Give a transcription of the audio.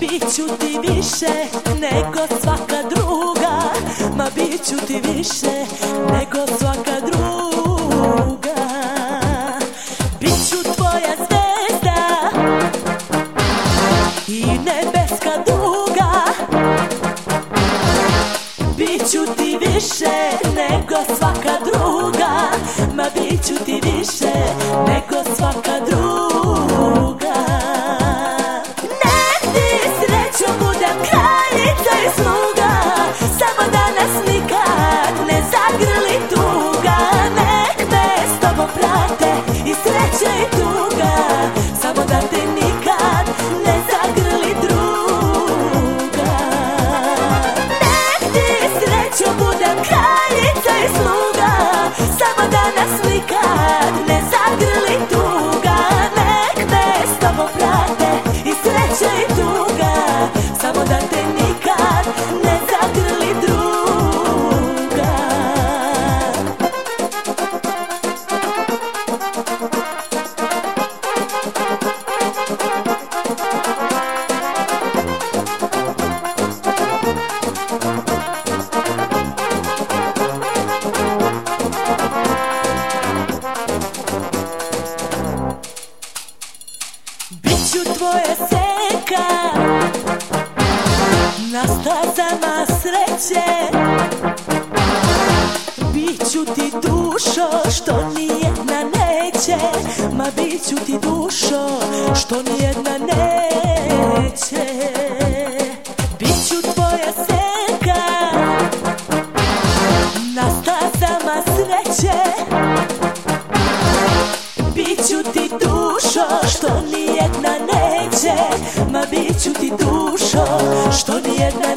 Biću ti više nego svaka druga, ma biću ti više nego svaka druga. Biću tvoja zvezda i nebeska duga. Biću ti više nego svaka druga, ma biću ti više nego svaka druga. Nek ti srećo budem kraljica i sluga, samo da nas nikad ne zagrli tuga. Nek me s tobom prate i sreća i tuga, samo da te nikad ne zagrli druga. Nek ti srećo budem kraljica i sluga, samo da nas nikad ne zagrli tuga. Nek me s tobom prate i sreća i tuga, samo da te nikad ne zagrli druga. Biću tvoja senka na stazama sreće. Biću ti dušo što nijedna neće, ma biću ti dušo što nijedna neće. Biću tvoja senka na stazama sreće. Biću ti dušo što nijedna neće, ma biću ti dušo što nijedna